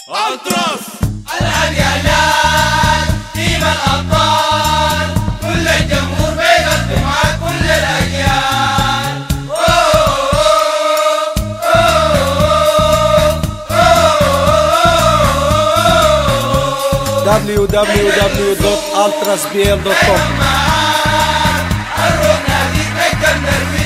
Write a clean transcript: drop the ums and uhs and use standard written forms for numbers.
التراس الهلال تيم الأبطال، كل الجمهور بيقدم مع كل الأجيال. www.ultrasbl.com. الروح ناديك نقدر نروي